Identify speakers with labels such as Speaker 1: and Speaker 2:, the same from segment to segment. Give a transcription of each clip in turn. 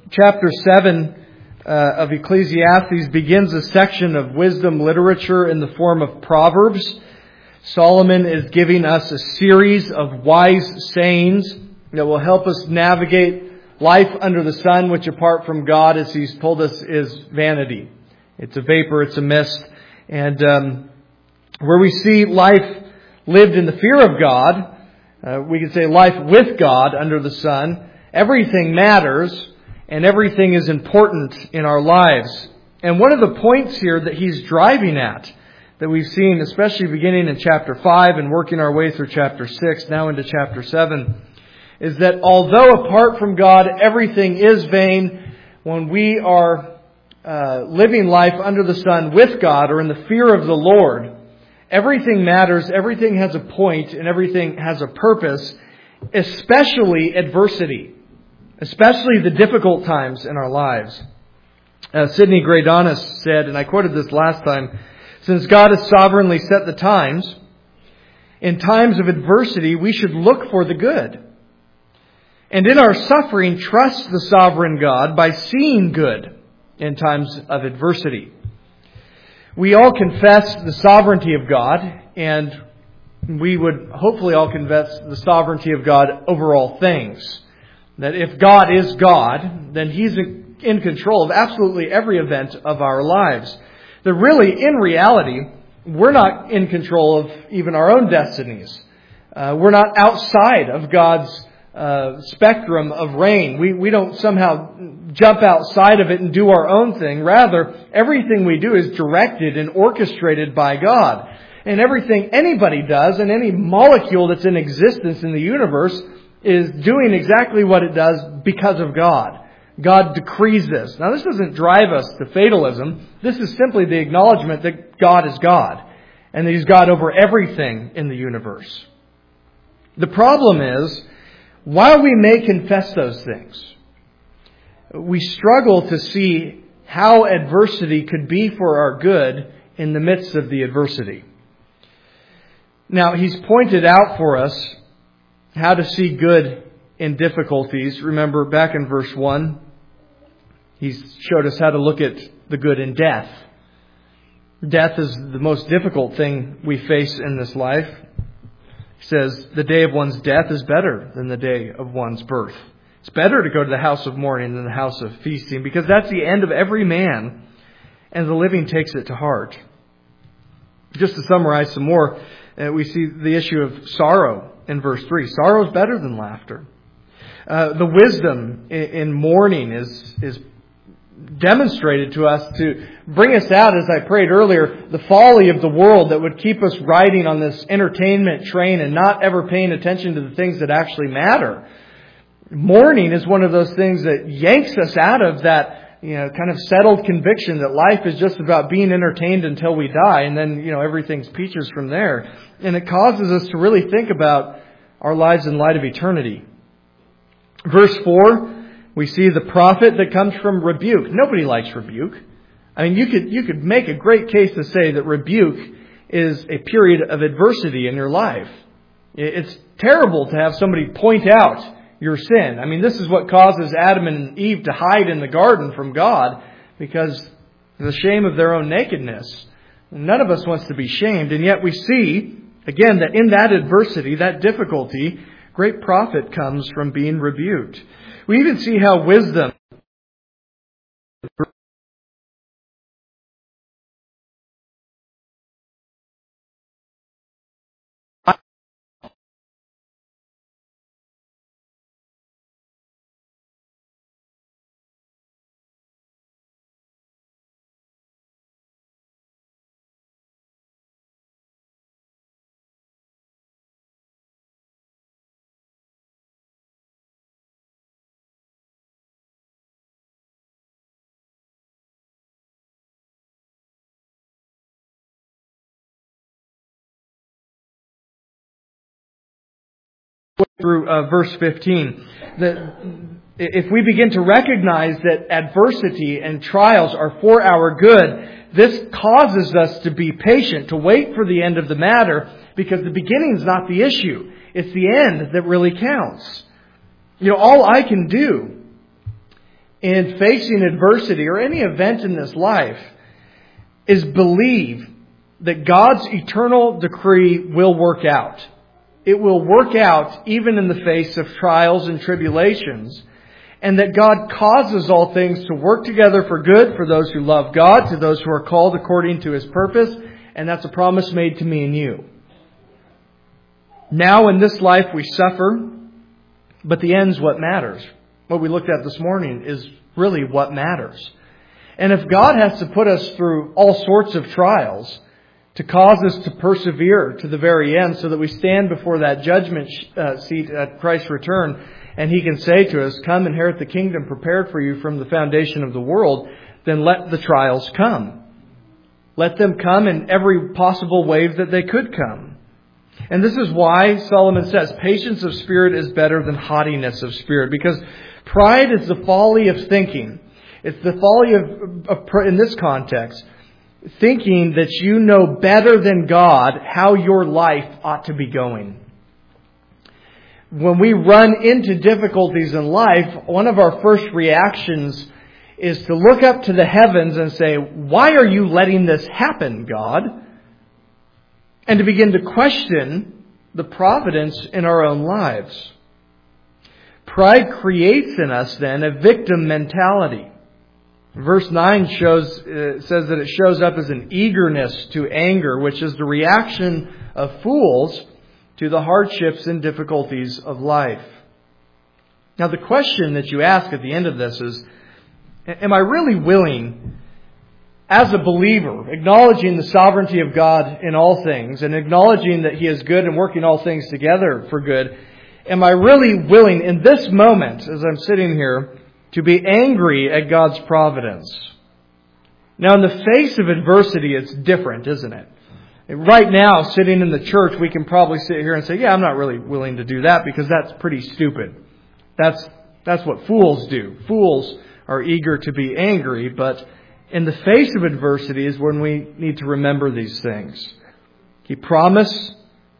Speaker 1: Chapter 7 of Ecclesiastes begins a section of wisdom literature in the form of Proverbs. Solomon is giving us a series of wise sayings that will help us navigate life under the sun, which apart from God, as He's told us, is vanity. It's a vapor, it's a mist. And where we see life lived in the fear of God, we could say life with God under the sun, everything matters. And everything is important in our lives. And one of the points here that he's driving at, that we've seen, especially beginning in chapter 5 and working our way through chapter 6, now into chapter 7, is that although apart from God everything is vain, when we are living life under the sun with God or in the fear of the Lord, everything matters, everything has a point, and everything has a purpose, especially adversity. Especially the difficult times in our lives. Sidney Greidanus said, and I quoted this last time, since God has sovereignly set the times, in times of adversity we should look for the good. And in our suffering, trust the sovereign God by seeing good in times of adversity. We all confess the sovereignty of God, and we would hopefully all confess the sovereignty of God over all things. That if God is God, then He's in control of absolutely every event of our lives. That really, in reality, we're not in control of even our own destinies. We're not outside of God's spectrum of reign. We don't somehow jump outside of it and do our own thing. Rather, everything we do is directed and orchestrated by God. And everything anybody does, and any molecule that's in existence in the universe, is doing exactly what it does because of God. God decrees this. Now, this doesn't drive us to fatalism. This is simply the acknowledgement that God is God and that He's God over everything in the universe. The problem is, while we may confess those things, we struggle to see how adversity could be for our good in the midst of the adversity. Now, he's pointed out for us how to see good in difficulties. Remember, back in verse 1, he showed us how to look at the good in death. Death is the most difficult thing we face in this life. He says, the day of one's death is better than the day of one's birth. It's better to go to the house of mourning than the house of feasting, because that's the end of every man, and the living takes it to heart. Just to summarize some more, we see the issue of sorrow in verse 3. Sorrow is better than laughter. The wisdom in mourning is demonstrated to us to bring us out, as I prayed earlier, the folly of the world that would keep us riding on this entertainment train and not ever paying attention to the things that actually matter. Mourning is one of those things that yanks us out of that kind of settled conviction that life is just about being entertained until we die, and then, everything's peaches from there. And it causes us to really think about our lives in light of eternity. Verse 4, we see the profit that comes from rebuke. Nobody likes rebuke. I mean, you could make a great case to say that rebuke is a period of adversity in your life. It's terrible to have somebody point out your sin. I mean, this is what causes Adam and Eve to hide in the garden from God, because of the shame of their own nakedness. None of us wants to be shamed, and yet we see, again, that in that adversity, that difficulty, great profit comes from being rebuked. We even see how wisdom through verse 15. If we begin to recognize that adversity and trials are for our good, this causes us to be patient, to wait for the end of the matter, because the beginning is not the issue. It's the end that really counts. All I can do in facing adversity or any event in this life is believe that God's eternal decree will work out. It will work out even in the face of trials and tribulations. And that God causes all things to work together for good for those who love God, to those who are called according to His purpose. And that's a promise made to me and you. Now in this life we suffer, but the end's what matters. What we looked at this morning is really what matters. And if God has to put us through all sorts of trials to cause us to persevere to the very end so that we stand before that judgment seat at Christ's return and He can say to us, come inherit the kingdom prepared for you from the foundation of the world, then let the trials come. Let them come in every possible wave that they could come. And this is why Solomon says patience of spirit is better than haughtiness of spirit, because pride is the folly of thinking. It's the folly of in this context, thinking that you know better than God how your life ought to be going. When we run into difficulties in life, one of our first reactions is to look up to the heavens and say, why are you letting this happen, God? And to begin to question the providence in our own lives. Pride creates in us then a victim mentality. Verse 9 says that it shows up as an eagerness to anger, which is the reaction of fools to the hardships and difficulties of life. Now the question that you ask at the end of this is, am I really willing, as a believer, acknowledging the sovereignty of God in all things and acknowledging that He is good and working all things together for good, am I really willing in this moment, as I'm sitting here, to be angry at God's providence? Now, in the face of adversity, it's different, isn't it? Right now, sitting in the church, we can probably sit here and say, yeah, I'm not really willing to do that because that's pretty stupid. That's what fools do. Fools are eager to be angry, but in the face of adversity is when we need to remember these things. He promises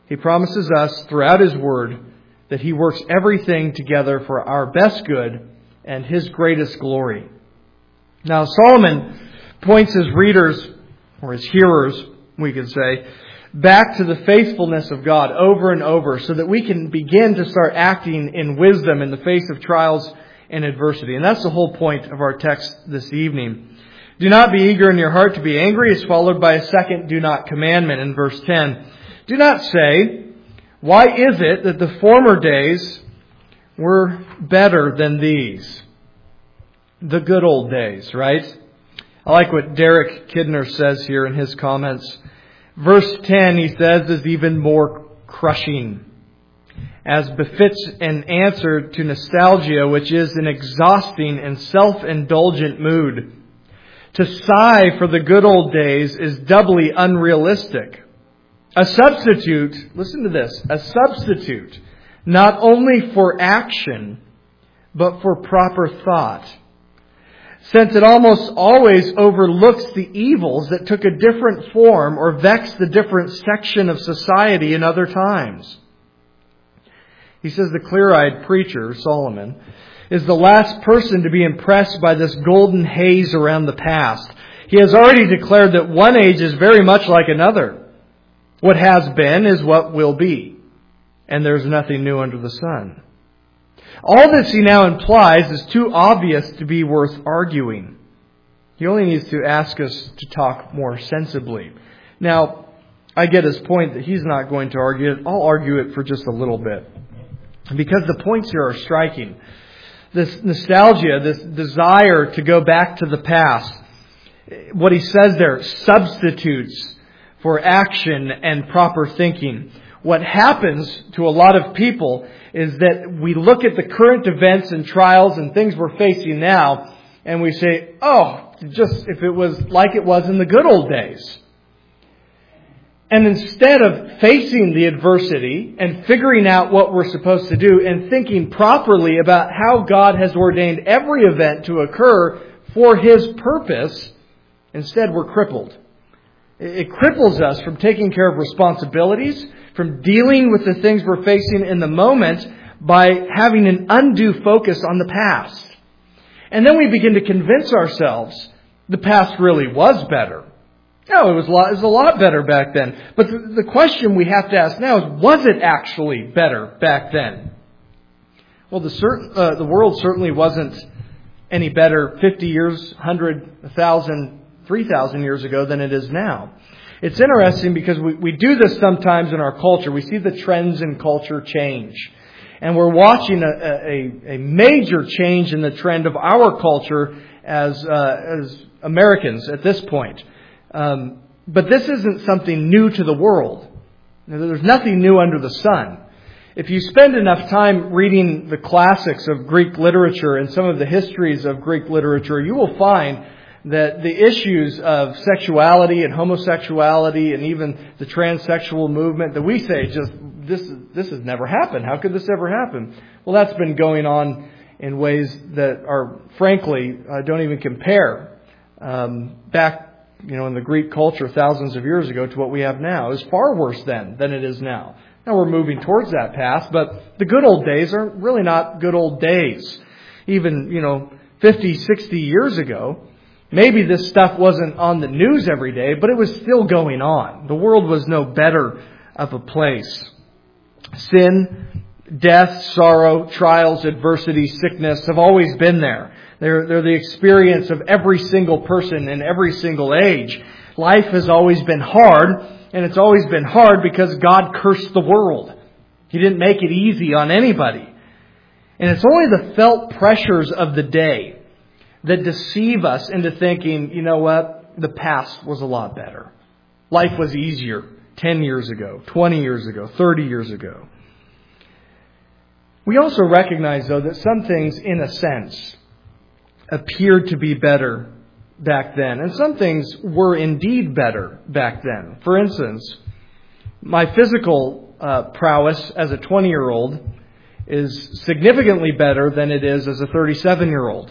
Speaker 1: us throughout His Word that He works everything together for our best good and His greatest glory. Now, Solomon points his readers, or his hearers, we could say, back to the faithfulness of God over and over so that we can begin to start acting in wisdom in the face of trials and adversity. And that's the whole point of our text this evening. Do not be eager in your heart to be angry is followed by a second do not commandment in verse 10. Do not say, why is it that the former days were better than these? The good old days, right? I like what Derek Kidner says here in his comments. Verse 10, he says, is even more crushing, as befits an answer to nostalgia, which is an exhausting and self-indulgent mood. To sigh for the good old days is doubly unrealistic. A substitute, listen to this, a substitute, not only for action, but for proper thought. Since it almost always overlooks the evils that took a different form or vexed the different section of society in other times. He says the clear-eyed preacher, Solomon, is the last person to be impressed by this golden haze around the past. He has already declared that one age is very much like another. What has been is what will be, and there's nothing new under the sun. All this he now implies is too obvious to be worth arguing. He only needs to ask us to talk more sensibly. Now, I get his point that he's not going to argue it. I'll argue it for just a little bit. Because the points here are striking. This nostalgia, this desire to go back to the past. What he says there, substitutes for action and proper thinking. What happens to a lot of people is that we look at the current events and trials and things we're facing now, and we say, oh, just if it was like it was in the good old days. And instead of facing the adversity and figuring out what we're supposed to do and thinking properly about how God has ordained every event to occur for His purpose, instead we're crippled. It cripples us from taking care of responsibilities, from dealing with the things we're facing in the moment by having an undue focus on the past. And then we begin to convince ourselves the past really was better. No, it was a lot better back then. But the question we have to ask now is, was it actually better back then? Well, the world certainly wasn't any better 50 years, 100, 1,000, 3,000 years ago than it is now. It's interesting because we do this sometimes in our culture. We see the trends in culture change. And we're watching a major change in the trend of our culture as Americans at this point. But this isn't something new to the world. There's nothing new under the sun. If you spend enough time reading the classics of Greek literature and some of the histories of Greek literature, you will find that the issues of sexuality and homosexuality and even the transsexual movement that we say this has never happened. How could this ever happen? Well, that's been going on in ways that are, frankly, don't even compare back, in the Greek culture thousands of years ago to what we have now. It was far worse then than it is now. Now we're moving towards that path, but the good old days are really not good old days. Even, 50, 60 years ago, maybe this stuff wasn't on the news every day, but it was still going on. The world was no better of a place. Sin, death, sorrow, trials, adversity, sickness have always been there. They're the experience of every single person in every single age. Life has always been hard, and it's always been hard because God cursed the world. He didn't make it easy on anybody. And it's only the felt pressures of the day that deceive us into thinking, you know what, the past was a lot better. Life was easier 10 years ago, 20 years ago, 30 years ago. We also recognize, though, that some things, in a sense, appeared to be better back then. And some things were indeed better back then. For instance, my physical prowess as a 20-year-old is significantly better than it is as a 37-year-old.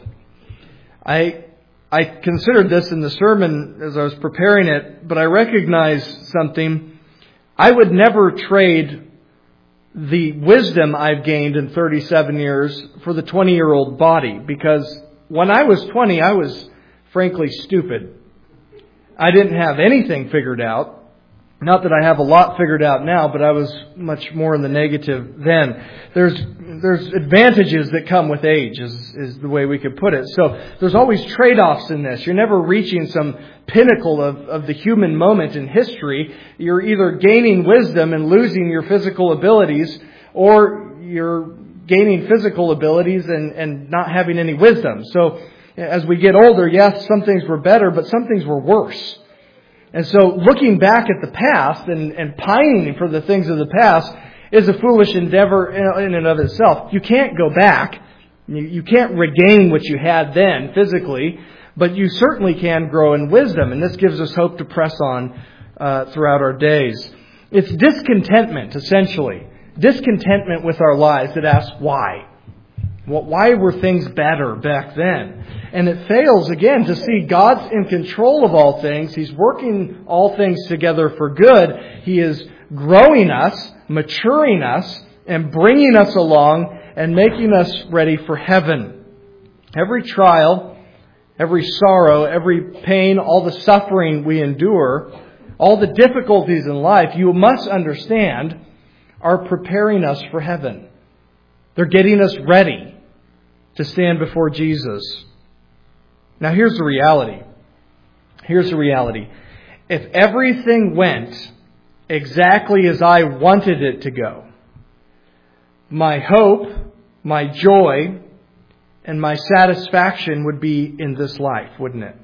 Speaker 1: I considered this in the sermon as I was preparing it, but I recognized something. I would never trade the wisdom I've gained in 37 years for the 20-year-old body, because when I was 20, I was frankly stupid. I didn't have anything figured out. Not that I have a lot figured out now, but I was much more in the negative then. There's advantages that come with age, is the way we could put it. So there's always trade-offs in this. You're never reaching some pinnacle of the human moment in history. You're either gaining wisdom and losing your physical abilities, or you're gaining physical abilities and not having any wisdom. So as we get older, yes, some things were better, but some things were worse. And so looking back at the past and pining for the things of the past is a foolish endeavor in and of itself. You can't go back. You can't regain what you had then physically, but you certainly can grow in wisdom. And this gives us hope to press on throughout our days. It's discontentment, essentially. Discontentment with our lives that asks why. Why were things better back then? And it fails, again, to see God's in control of all things. He's working all things together for good. He is growing us, maturing us, and bringing us along and making us ready for heaven. Every trial, every sorrow, every pain, all the suffering we endure, all the difficulties in life, you must understand, are preparing us for heaven. They're getting us ready to stand before Jesus. Now here's the reality. Here's the reality. If everything went exactly as I wanted it to go, my hope, my joy, and my satisfaction would be in this life, wouldn't it?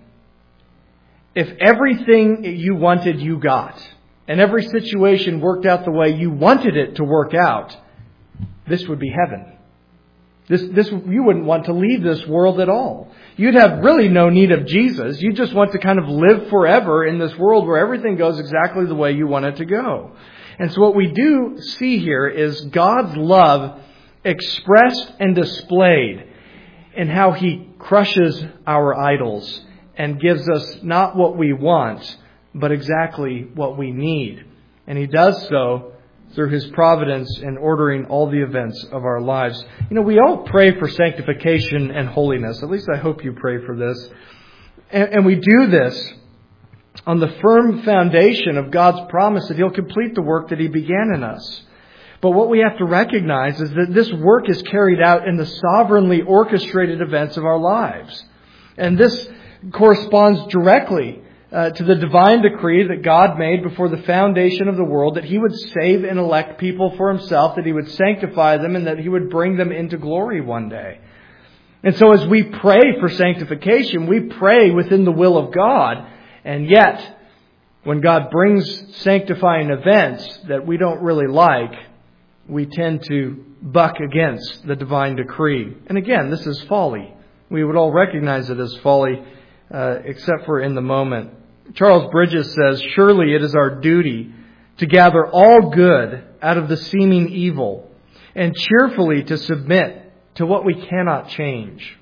Speaker 1: If everything you wanted, you got, and every situation worked out the way you wanted it to work out, this would be heaven. This you wouldn't want to leave this world at all. You'd have really no need of Jesus. You just want to kind of live forever in this world where everything goes exactly the way you want it to go. And so what we do see here is God's love expressed and displayed in how He crushes our idols and gives us not what we want, but exactly what we need. And He does so through His providence in ordering all the events of our lives. We all pray for sanctification and holiness. At least I hope you pray for this. And we do this on the firm foundation of God's promise that He'll complete the work that He began in us. But what we have to recognize is that this work is carried out in the sovereignly orchestrated events of our lives. And this corresponds directly to the divine decree that God made before the foundation of the world, that He would save and elect people for Himself, that He would sanctify them, and that He would bring them into glory one day. And so as we pray for sanctification, we pray within the will of God. And yet, when God brings sanctifying events that we don't really like, we tend to buck against the divine decree. And again, this is folly. We would all recognize it as folly, except for in the moment. Charles Bridges says, "Surely it is our duty to gather all good out of the seeming evil and cheerfully to submit to what we cannot change."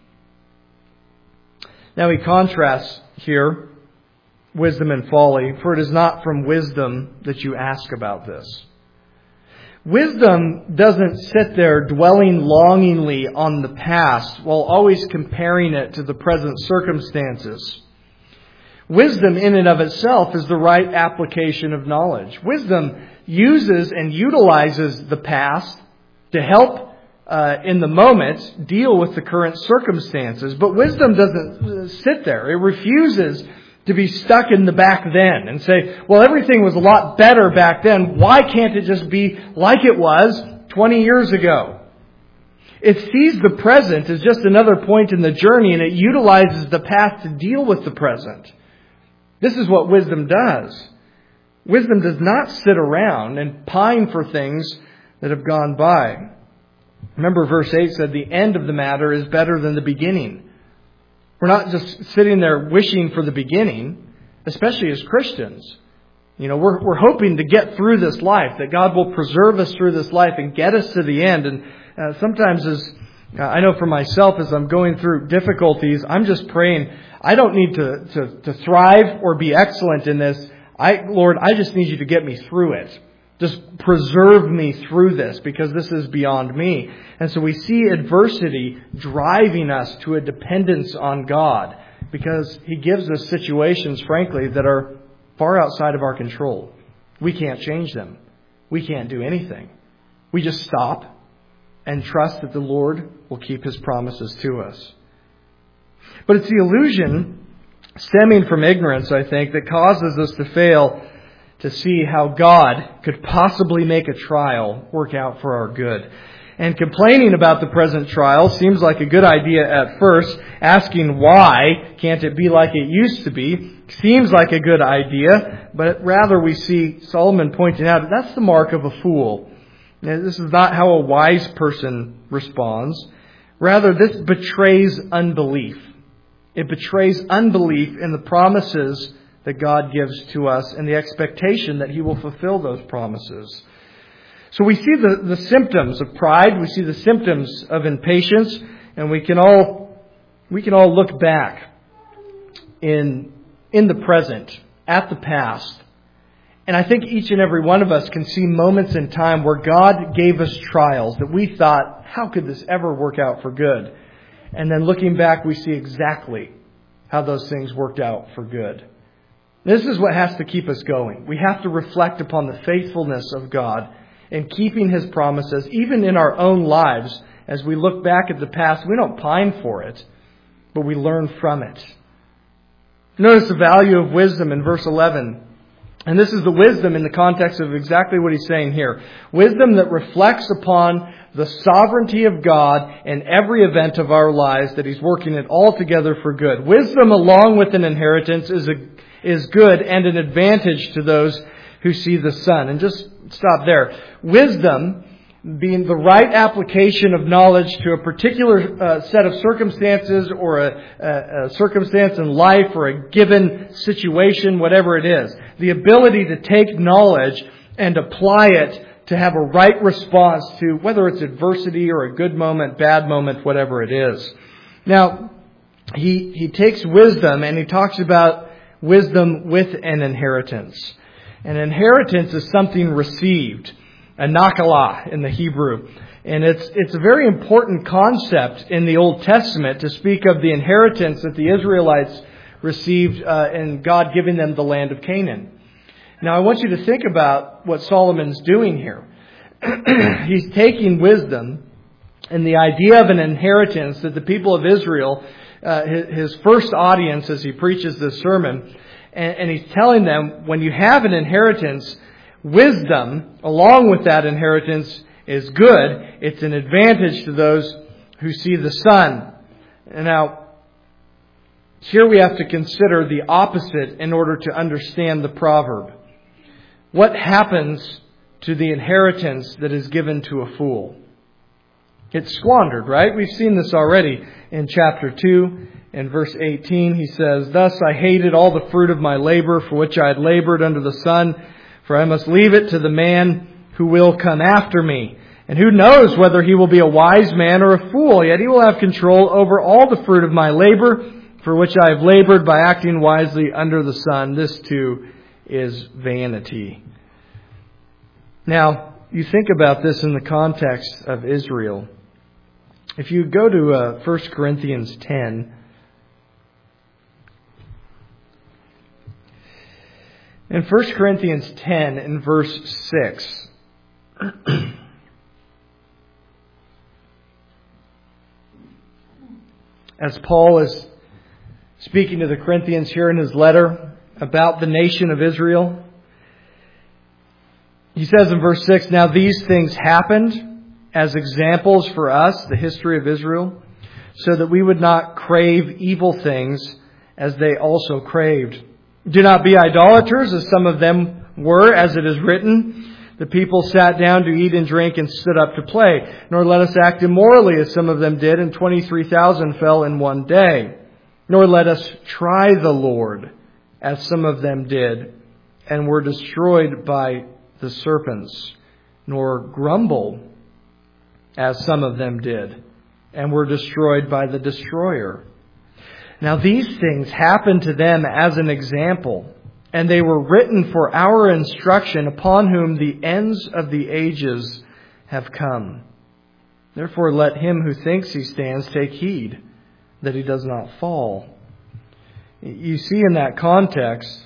Speaker 1: Now he contrasts here wisdom and folly, for it is not from wisdom that you ask about this. Wisdom doesn't sit there dwelling longingly on the past while always comparing it to the present circumstances. Wisdom in and of itself is the right application of knowledge. Wisdom uses and utilizes the past to help in the moment deal with the current circumstances. But wisdom doesn't sit there. It refuses to be stuck in the back then and say, well, everything was a lot better back then. Why can't it just be like it was 20 years ago? It sees the present as just another point in the journey, and it utilizes the past to deal with the present. This is what wisdom does. Wisdom does not sit around and pine for things that have gone by. Remember, verse 8 said, the end of the matter is better than the beginning. We're not just sitting there wishing for the beginning, especially as Christians. We're hoping to get through this life, that God will preserve us through this life and get us to the end. And sometimes, as I know for myself, as I'm going through difficulties, I'm just praying, I don't need to thrive or be excellent in this. Lord, I just need you to get me through it. Just preserve me through this, because this is beyond me. And so we see adversity driving us to a dependence on God, because He gives us situations, frankly, that are far outside of our control. We can't change them. We can't do anything. We just stop and trust that the Lord will keep His promises to us. But it's the illusion stemming from ignorance, I think, that causes us to fail to see how God could possibly make a trial work out for our good. And complaining about the present trial seems like a good idea at first. Asking why can't it be like it used to be seems like a good idea. But rather we see Solomon pointing out that's the mark of a fool. Now, this is not how a wise person responds. Rather, this betrays unbelief. It betrays unbelief in the promises that God gives to us and the expectation that He will fulfill those promises. So we see the symptoms of pride. We see the symptoms of impatience, and we can all look back in the present, at the past. And I think each and every one of us can see moments in time where God gave us trials that we thought, how could this ever work out for good? And then looking back, we see exactly how those things worked out for good. This is what has to keep us going. We have to reflect upon the faithfulness of God in keeping His promises, even in our own lives. As we look back at the past, we don't pine for it, but we learn from it. Notice the value of wisdom in verse 11. And this is the wisdom in the context of exactly what he's saying here. Wisdom that reflects upon the sovereignty of God in every event of our lives, that He's working it all together for good. Wisdom, along with an inheritance, is good and an advantage to those who see the sun. And just stop there. Wisdom being the right application of knowledge to a particular set of circumstances, or a circumstance in life, or a given situation, whatever it is. The ability to take knowledge and apply it to have a right response to whether it's adversity or a good moment, bad moment, whatever it is. Now, he takes wisdom and he talks about wisdom with an inheritance. An inheritance is something received. a nakalah in the Hebrew. And it's a very important concept in the Old Testament to speak of the inheritance that the Israelites received in God giving them the land of Canaan. Now I want you to think about what Solomon's doing here. He's taking wisdom and the idea of an inheritance that the people of Israel, his first audience as he preaches this sermon, and he's telling them, when you have an inheritance, wisdom along with that inheritance is good. It's an advantage to those who see the sun. And now, here we have to consider the opposite in order to understand the proverb. What happens to the inheritance that is given to a fool? It's squandered, right? We've seen this already in chapter 2. In verse 18, he says, "Thus I hated all the fruit of my labor for which I had labored under the sun, for I must leave it to the man who will come after me. And who knows whether he will be a wise man or a fool, yet he will have control over all the fruit of my labor, for which I have labored by acting wisely under the sun. This too is vanity." Now, you think about this in the context of Israel. If you go to 1 Corinthians 10, in 1 Corinthians 10 in verse 6, as Paul is speaking to the Corinthians here in his letter about the nation of Israel, he says in verse 6, "Now these things happened as examples for us," the history of Israel, "so that we would not crave evil things as they also craved. Do not be idolaters, as some of them were, as it is written, the people sat down to eat and drink and stood up to play. Nor let us act immorally, as some of them did, and 23,000 fell in one day. Nor let us try the Lord, as some of them did, and were destroyed by the serpents. Nor grumble, as some of them did, and were destroyed by the destroyer. Now these things happened to them as an example, and they were written for our instruction, upon whom the ends of the ages have come. Therefore let him who thinks he stands take heed that he does not fall." You see in that context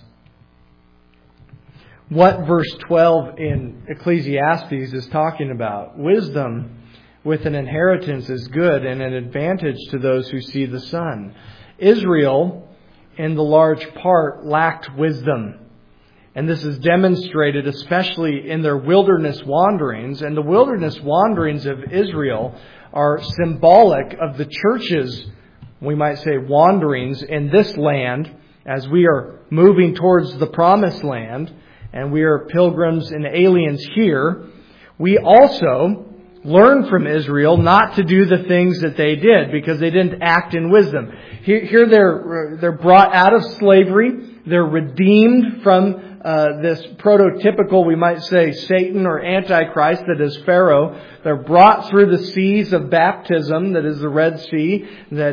Speaker 1: what verse 12 in Ecclesiastes is talking about. Wisdom with an inheritance is good and an advantage to those who see the sun. Israel, in the large part, lacked wisdom. And this is demonstrated especially in their wilderness wanderings. And the wilderness wanderings of Israel are symbolic of the church's, we might say, wanderings in this land as we are moving towards the promised land and we are pilgrims and aliens here. We also learn from Israel not to do the things that they did because they didn't act in wisdom. Here they're brought out of slavery. They're redeemed from this prototypical, we might say, Satan or Antichrist that is Pharaoh. They're brought through the seas of baptism, that is the Red Sea,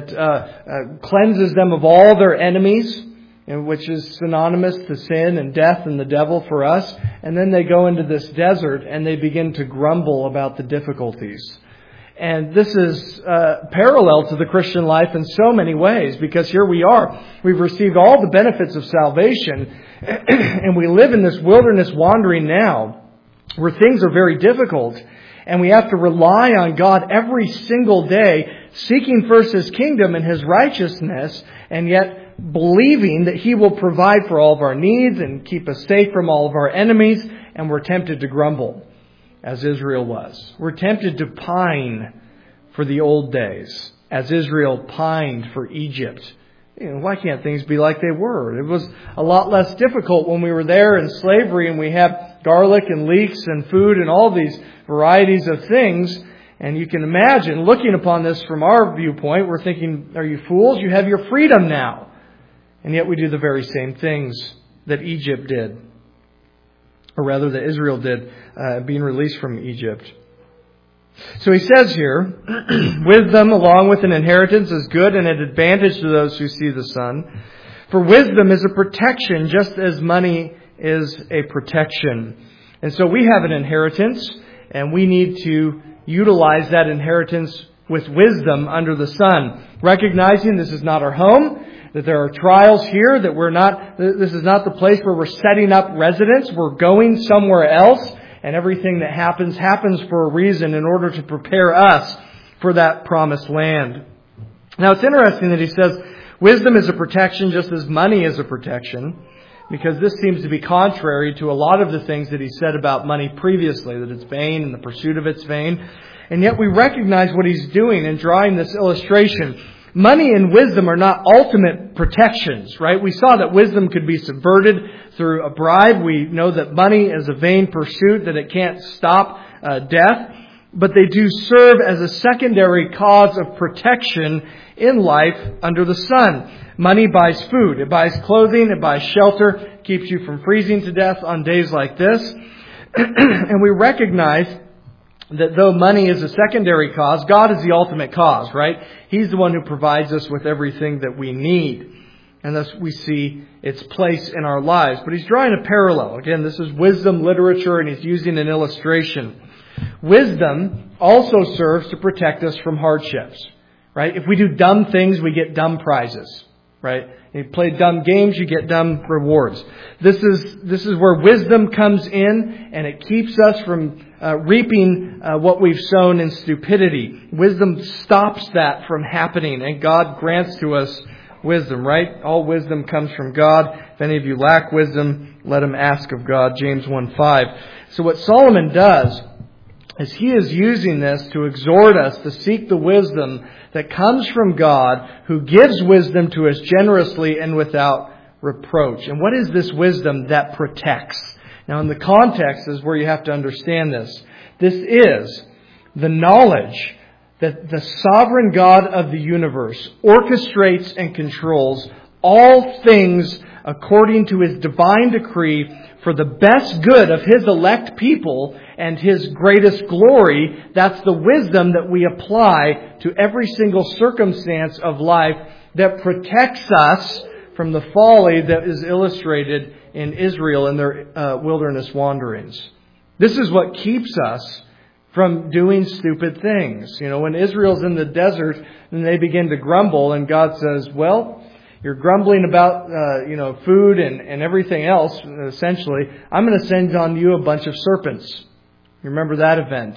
Speaker 1: that cleanses them of all their enemies, which is synonymous to sin and death and the devil for us. And then they go into this desert and they begin to grumble about the difficulties. And this is parallel to the Christian life in so many ways, because here we are. We've received all the benefits of salvation, and we live in this wilderness wandering now where things are very difficult. And we have to rely on God every single day, seeking first His kingdom and His righteousness, and yet believing that He will provide for all of our needs and keep us safe from all of our enemies. And we're tempted to grumble, as Israel was. We're tempted to pine for the old days, as Israel pined for Egypt. Why can't things be like they were? It was a lot less difficult when we were there in slavery and we had garlic and leeks and food and all these varieties of things. And you can imagine, looking upon this from our viewpoint, we're thinking, are you fools? You have your freedom now. And yet we do the very same things that Egypt did. Or rather that Israel did, being released from Egypt. So he says here, wisdom along with an inheritance is good and an advantage to those who see the sun. For wisdom is a protection just as money is a protection. And so we have an inheritance, And we need to utilize that inheritance with wisdom under the sun, recognizing this is not our home, that there are trials here, that this is not the place where we're setting up residence. We're going somewhere else, and everything that happens for a reason in order to prepare us for that promised land. Now, it's interesting that he says wisdom is a protection just as money is a protection, because this seems to be contrary to a lot of the things that he said about money previously, that it's vain and the pursuit of it's vain. And yet we recognize what he's doing in drawing this illustration. Money and wisdom are not ultimate protections, right? We saw that wisdom could be subverted through a bribe. We know that money is a vain pursuit, that it can't stop death. But they do serve as a secondary cause of protection in life under the sun. Money buys food, it buys clothing, it buys shelter, keeps you from freezing to death on days like this. And we recognize that though money is a secondary cause, God is the ultimate cause, right? He's the one who provides us with everything that we need. And thus we see its place in our lives. But he's drawing a parallel. Again, this is wisdom literature, and he's using an illustration. Wisdom also serves to protect us from hardships, right? If we do dumb things, we get dumb prizes, right? If you play dumb games, you get dumb rewards. This is where wisdom comes in, and it keeps us from reaping what we've sown in stupidity. Wisdom stops that from happening, and God grants to us wisdom, right? All wisdom comes from God. If any of you lack wisdom, let him ask of God, James 1:5. So what Solomon does is he is using this to exhort us to seek the wisdom that comes from God, who gives wisdom to us generously and without reproach. And what is this wisdom that protects? Now, in the context is where you have to understand this. This is the knowledge that the sovereign God of the universe orchestrates and controls all things according to His divine decree for the best good of His elect people and His greatest glory. That's the wisdom that we apply to every single circumstance of life that protects us from the folly that is illustrated in Israel in their wilderness wanderings. This is what keeps us from doing stupid things. You know, when Israel's in the desert and they begin to grumble, and God says, well, you're grumbling about, food and everything else, essentially. I'm going to send on you a bunch of serpents. You remember that event.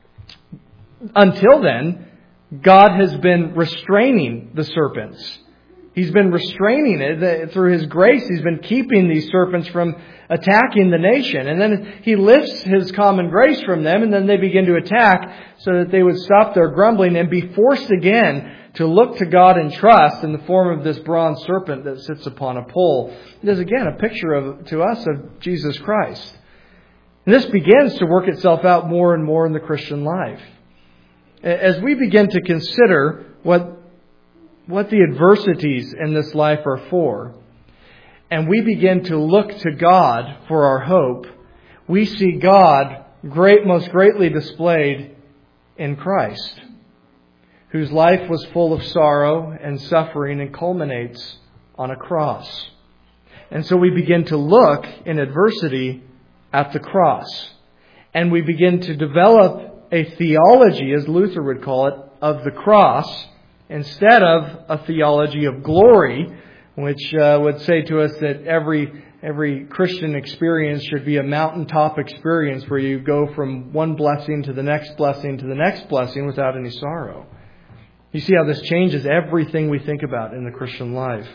Speaker 1: Until then, God has been restraining the serpents. He's been restraining it through His grace. He's been keeping these serpents from attacking the nation. And then He lifts His common grace from them, and then they begin to attack so that they would stop their grumbling and be forced again to look to God and trust in the form of this bronze serpent that sits upon a pole. It is again a picture to us of Jesus Christ. And this begins to work itself out more and more in the Christian life. As we begin to consider what the adversities in this life are for, and we begin to look to God for our hope, we see God most greatly displayed in Christ, whose life was full of sorrow and suffering and culminates on a cross. And so we begin to look in adversity at the cross. And we begin to develop a theology, as Luther would call it, of the cross, instead of a theology of glory, which would say to us that every Christian experience should be a mountaintop experience where you go from one blessing to the next blessing to the next blessing without any sorrow. You see how this changes everything we think about in the Christian life.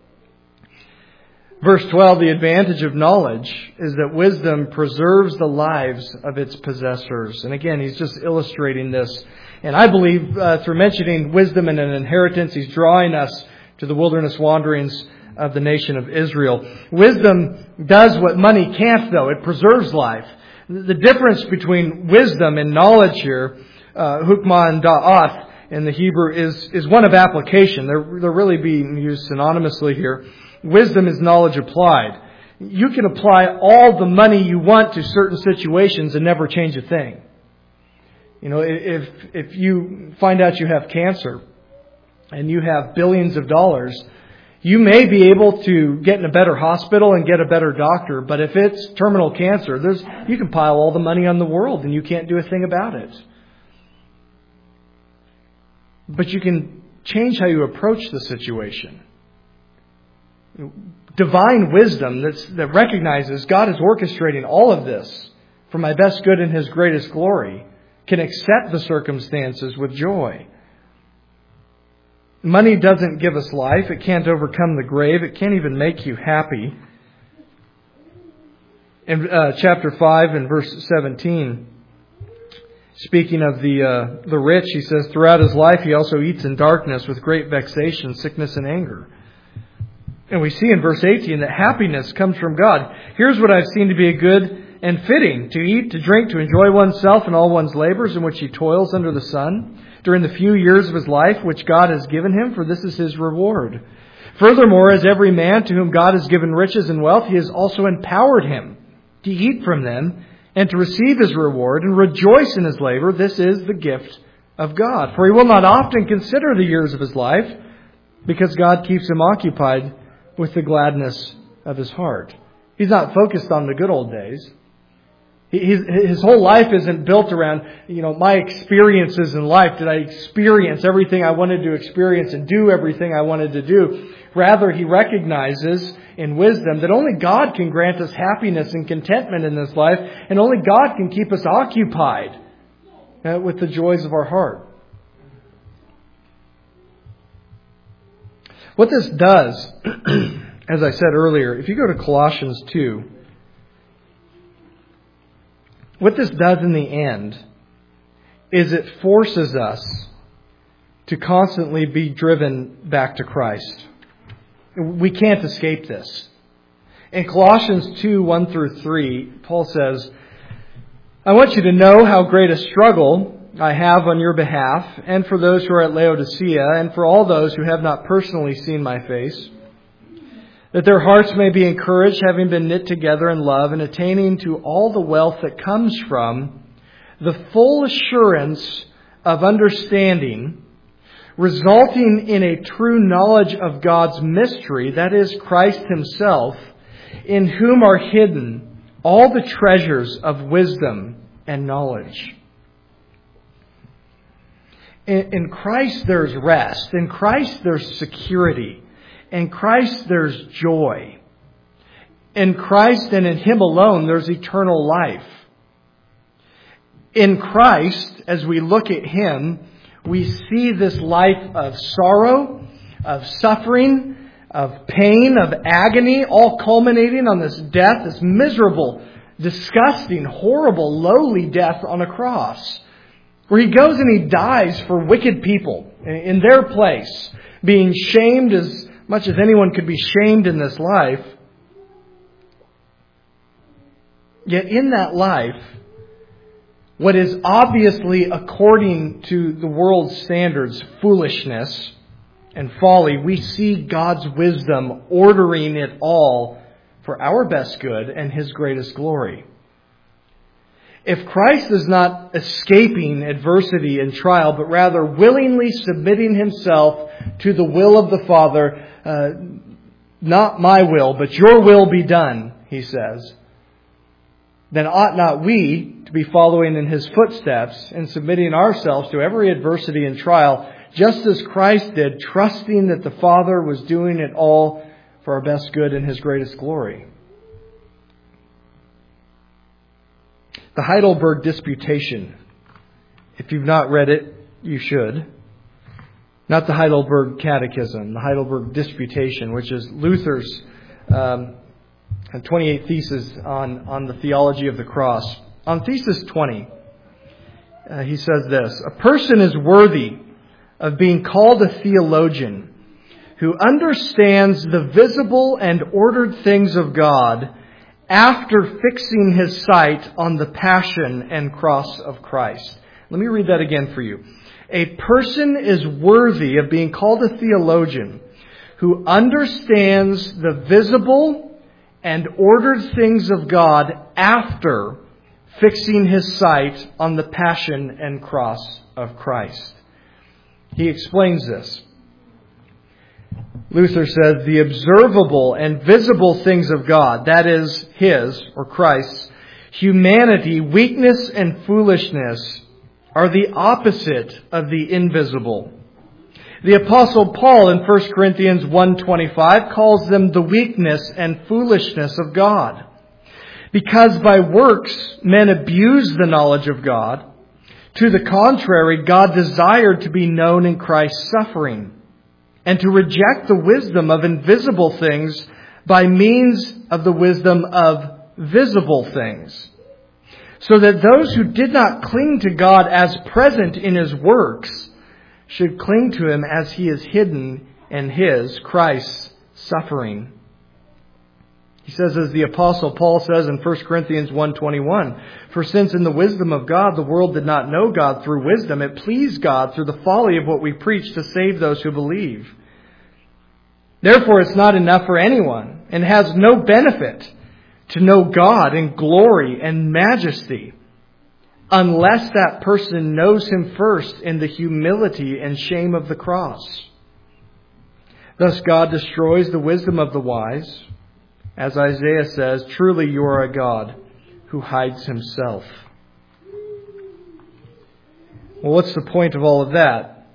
Speaker 1: Verse 12, the advantage of knowledge is that wisdom preserves the lives of its possessors. And again, he's just illustrating this. And I believe through mentioning wisdom and an inheritance, he's drawing us to the wilderness wanderings of the nation of Israel. Wisdom does what money can't, though. It preserves life. The difference between wisdom and knowledge here, hukmah and da'ath, in the Hebrew is one of application. They're really being used synonymously here. Wisdom is knowledge applied. You can apply all the money you want to certain situations and never change a thing. You know, if you find out you have cancer and you have billions of dollars, You may be able to get in a better hospital and get a better doctor, but if it's terminal cancer, you can pile all the money on the world and you can't do a thing about it. But you can change how you approach the situation. Divine wisdom that recognizes God is orchestrating all of this for my best good and His greatest glory can accept the circumstances with joy. Money doesn't give us life. It can't overcome the grave. It can't even make you happy. In chapter 5 and verse 17, speaking of the rich, he says, throughout his life he also eats in darkness with great vexation, sickness, and anger. And we see in verse 18 that happiness comes from God. Here's what I've seen to be a good and fitting: to eat, to drink, to enjoy oneself and all one's labors in which he toils under the sun, during the few years of his life which God has given him, for this is his reward. Furthermore, as every man to whom God has given riches and wealth, He has also empowered him to eat from them and to receive his reward and rejoice in his labor. This is the gift of God. For he will not often consider the years of his life, because God keeps him occupied with the gladness of his heart. He's not focused on the good old days. His whole life isn't built around, my experiences in life. Did I experience everything I wanted to experience and do everything I wanted to do? Rather, he recognizes in wisdom that only God can grant us happiness and contentment in this life, and only God can keep us occupied with the joys of our heart. What this does, as I said earlier, if you go to Colossians 2, what this does in the end is it forces us to constantly be driven back to Christ. We can't escape this. In Colossians 2, 1 through 3, Paul says, I want you to know how great a struggle I have on your behalf, and for those who are at Laodicea, and for all those who have not personally seen my face, that their hearts may be encouraged, having been knit together in love, and attaining to all the wealth that comes from the full assurance of understanding, resulting in a true knowledge of God's mystery, that is, Christ Himself, in whom are hidden all the treasures of wisdom and knowledge. In Christ there's rest. In Christ there's security. In Christ there's joy. In Christ and in Him alone there's eternal life. In Christ, as we look at Him, we see this life of sorrow, of suffering, of pain, of agony, all culminating on this death, this miserable, disgusting, horrible, lowly death on a cross, where He goes and He dies for wicked people in their place, being shamed as much as anyone could be shamed in this life. Yet in that life, what is obviously, according to the world's standards, foolishness and folly, we see God's wisdom ordering it all for our best good and His greatest glory. If Christ is not escaping adversity and trial, but rather willingly submitting Himself to the will of the Father, not my will, but your will be done, He says, then ought not we to be following in His footsteps and submitting ourselves to every adversity and trial, just as Christ did, trusting that the Father was doing it all for our best good and His greatest glory. The Heidelberg Disputation. If you've not read it, you should. Not the Heidelberg Catechism, the Heidelberg Disputation, which is Luther's 28 thesis on the theology of the cross. On thesis 20, he says this: a person is worthy of being called a theologian who understands the visible and ordered things of God after fixing his sight on the passion and cross of Christ. Let me read that again for you. A person is worthy of being called a theologian who understands the visible and ordered things of God after fixing his sight on the passion and cross of Christ. He explains this. Luther says, the observable and visible things of God, that is His, or Christ's, humanity, weakness, and foolishness are the opposite of the invisible. The Apostle Paul in 1 Corinthians 1:25 calls them the weakness and foolishness of God. Because by works men abuse the knowledge of God, to the contrary, God desired to be known in Christ's suffering, and to reject the wisdom of invisible things by means of the wisdom of visible things, so that those who did not cling to God as present in His works should cling to Him as He is hidden in His, Christ's, suffering. He says, as the Apostle Paul says in 1 Corinthians 1:21, for since in the wisdom of God the world did not know God through wisdom, it pleased God through the folly of what we preach to save those who believe. Therefore it's not enough for anyone, and has no benefit, to know God in glory and majesty, unless that person knows Him first in the humility and shame of the cross. Thus God destroys the wisdom of the wise. As Isaiah says, truly you are a God who hides Himself. Well, what's the point of all of that?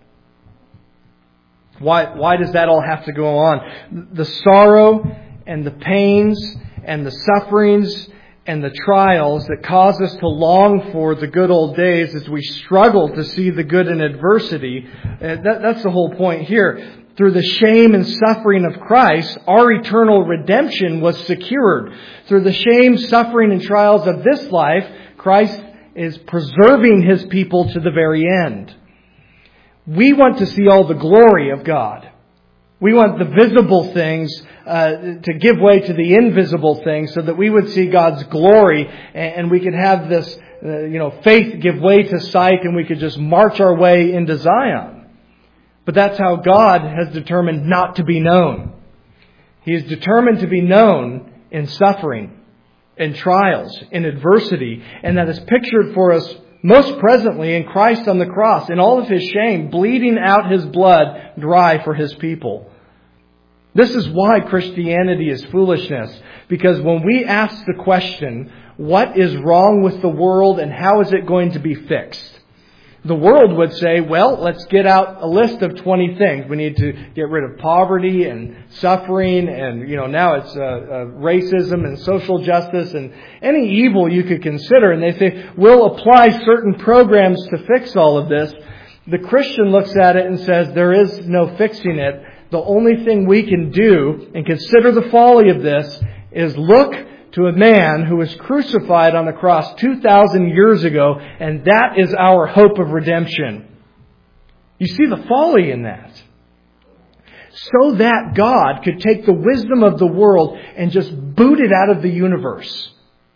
Speaker 1: Why does that all have to go on? The sorrow and the pains and the sufferings and the trials that cause us to long for the good old days as we struggle to see the good in adversity, that's the whole point here. Through the shame and suffering of Christ, our eternal redemption was secured. Through the shame, suffering, and trials of this life, Christ is preserving His people to the very end. We want to see all the glory of God. We want the visible things to give way to the invisible things so that we would see God's glory and we could have this faith give way to sight and we could just march our way into Zion. But that's how God has determined not to be known. He is determined to be known in suffering, in trials, in adversity. And that is pictured for us most presently in Christ on the cross, in all of His shame, bleeding out His blood dry for His people. This is why Christianity is foolishness. Because when we ask the question, what is wrong with the world and how is it going to be fixed? The world would say, well, let's get out a list of 20 things. We need to get rid of poverty and suffering and, now it's racism and social justice and any evil you could consider. And they say, we'll apply certain programs to fix all of this. The Christian looks at it and says, there is no fixing it. The only thing we can do and consider the folly of this is look to a man who was crucified on the cross 2,000 years ago, and that is our hope of redemption. You see the folly in that. So that God could take the wisdom of the world and just boot it out of the universe.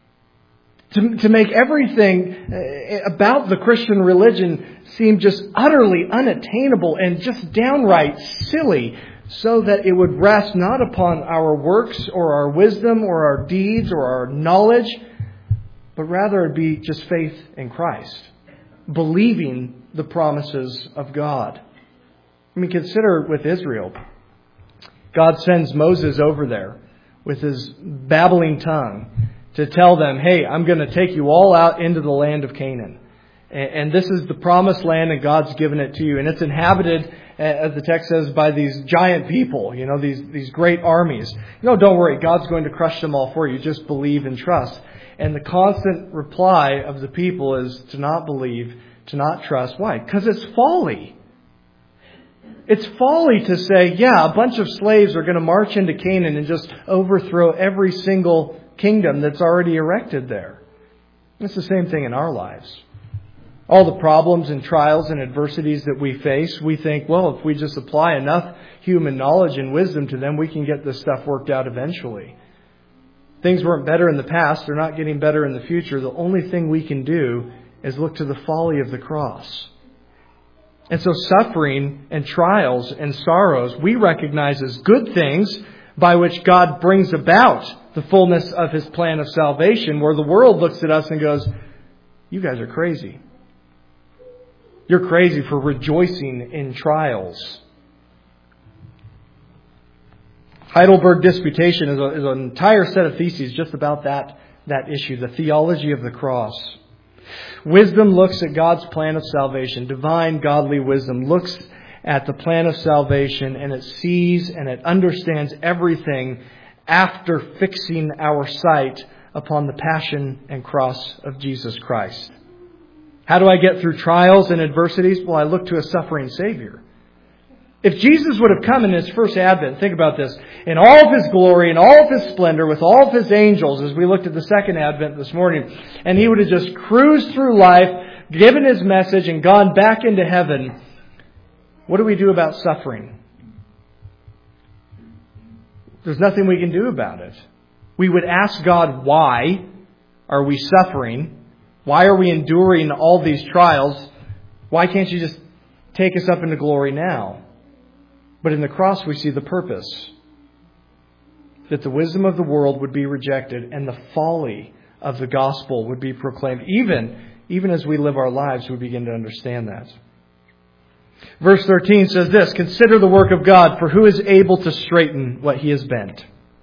Speaker 1: To make everything about the Christian religion seem just utterly unattainable and just downright silly, so that it would rest not upon our works or our wisdom or our deeds or our knowledge, but rather it be just faith in Christ, believing the promises of God. Consider with Israel. God sends Moses over there with his babbling tongue to tell them, hey, I'm going to take you all out into the land of Canaan. And this is the promised land, and God's given it to you. And it's inhabited, as the text says, by these giant people, these great armies. Don't worry, God's going to crush them all for you. Just believe and trust. And the constant reply of the people is to not believe, to not trust. Why? Because it's folly. It's folly to say, a bunch of slaves are going to march into Canaan and just overthrow every single kingdom that's already erected there. It's the same thing in our lives. All the problems and trials and adversities that we face, we think, well, if we just apply enough human knowledge and wisdom to them, we can get this stuff worked out eventually. Things weren't better in the past. They're not getting better in the future. The only thing we can do is look to the folly of the cross. And so suffering and trials and sorrows we recognize as good things by which God brings about the fullness of His plan of salvation, where the world looks at us and goes, you guys are crazy. You're crazy for rejoicing in trials. Heidelberg Disputation is an entire set of theses just about that issue, the theology of the cross. Wisdom looks at God's plan of salvation. Divine, godly wisdom looks at the plan of salvation, and it sees and it understands everything after fixing our sight upon the passion and cross of Jesus Christ. How do I get through trials and adversities? Well, I look to a suffering Savior. If Jesus would have come in His first advent, think about this, in all of His glory and all of His splendor with all of His angels, as we looked at the second advent this morning, and He would have just cruised through life, given His message, and gone back into heaven, what do we do about suffering? There's nothing we can do about it. We would ask God, why are we suffering? Why are we enduring all these trials? Why can't you just take us up into glory now? But in the cross we see the purpose. That the wisdom of the world would be rejected and the folly of the gospel would be proclaimed. Even as we live our lives, we begin to understand that. Verse 13 says this, "Consider the work of God, for who is able to straighten what He has bent?"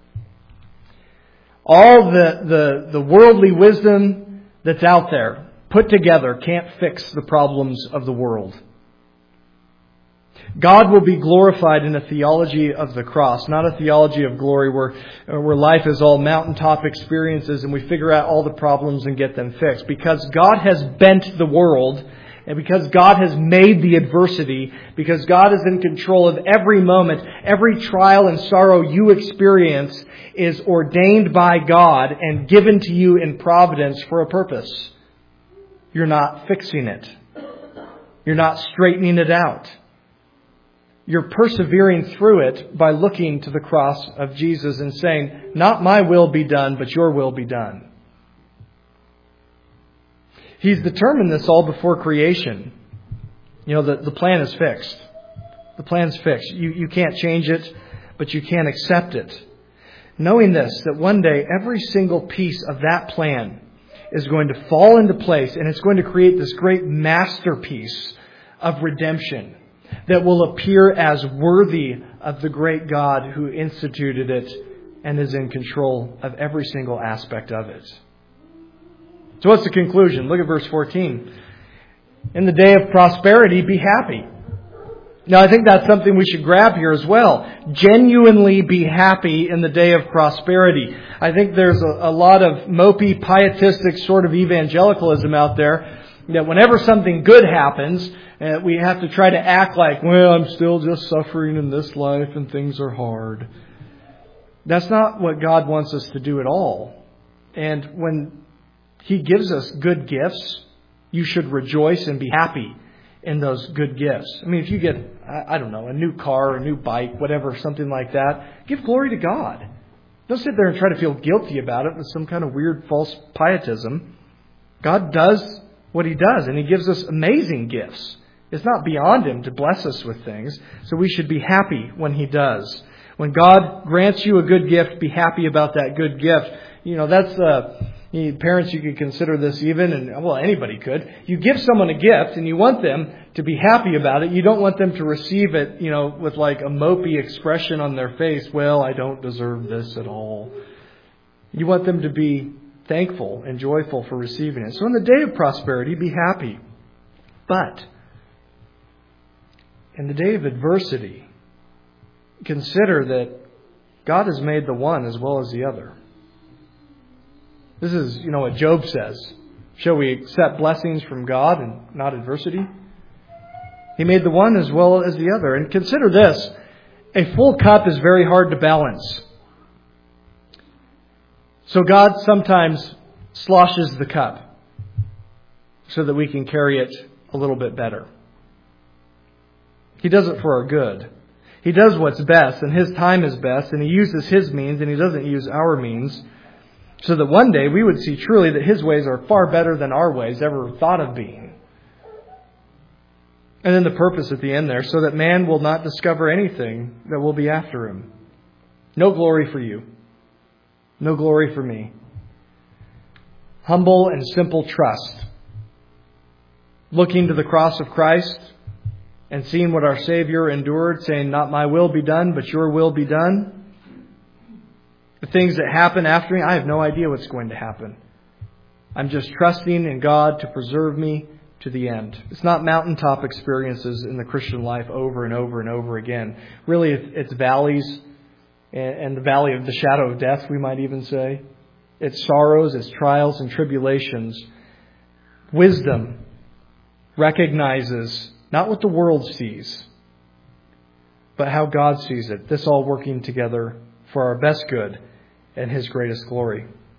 Speaker 1: All the worldly wisdom that's out there, put together, can't fix the problems of the world. God will be glorified in a theology of the cross, not a theology of glory where life is all mountaintop experiences and we figure out all the problems and get them fixed. Because God has bent the world, and because God has made the adversity, because God is in control of every moment, every trial and sorrow you experience is ordained by God and given to you in providence for a purpose. You're not fixing it. You're not straightening it out. You're persevering through it by looking to the cross of Jesus and saying, not my will be done, but your will be done. He's determined this all before creation. You know, the plan is fixed. The plan's fixed. You can't change it, but you can accept it. Knowing this, that one day every single piece of that plan is going to fall into place and it's going to create this great masterpiece of redemption that will appear as worthy of the great God who instituted it and is in control of every single aspect of it. So what's the conclusion? Look at verse 14. In the day of prosperity, be happy. Now, I think that's something we should grab here as well. Genuinely be happy in the day of prosperity. I think there's a lot of mopey, pietistic sort of evangelicalism out there that whenever something good happens, we have to try to act like, well, I'm still just suffering in this life and things are hard. That's not what God wants us to do at all. And when He gives us good gifts, you should rejoice and be happy in those good gifts. I mean, if you get, I don't know, a new car, a new bike, whatever, something like that, give glory to God. Don't sit there and try to feel guilty about it with some kind of weird false pietism. God does what He does, and He gives us amazing gifts. It's not beyond Him to bless us with things, so we should be happy when He does. When God grants you a good gift, be happy about that good gift. You know, that's parents, you could consider this even, and well, anybody could. You give someone a gift and you want them to be happy about it. You don't want them to receive it, with like a mopey expression on their face. Well, I don't deserve this at all. You want them to be thankful and joyful for receiving it. So in the day of prosperity, be happy. But in the day of adversity, consider that God has made the one as well as the other. This is, what Job says. Shall we accept blessings from God and not adversity? He made the one as well as the other. And consider this. A full cup is very hard to balance. So God sometimes sloshes the cup so that we can carry it a little bit better. He does it for our good. He does what's best, and His time is best, and He uses His means, and He doesn't use our means, so that one day we would see truly that His ways are far better than our ways ever thought of being. And then the purpose at the end there, so that man will not discover anything that will be after him. No glory for you. No glory for me. Humble and simple trust. Looking to the cross of Christ and seeing what our Savior endured, saying, not my will be done, but your will be done. The things that happen after me, I have no idea what's going to happen. I'm just trusting in God to preserve me to the end. It's not mountaintop experiences in the Christian life over and over and over again. Really, it's valleys and the valley of the shadow of death, we might even say. It's sorrows, it's trials and tribulations. Wisdom recognizes not what the world sees, but how God sees it. This all working together for our best good and His greatest glory.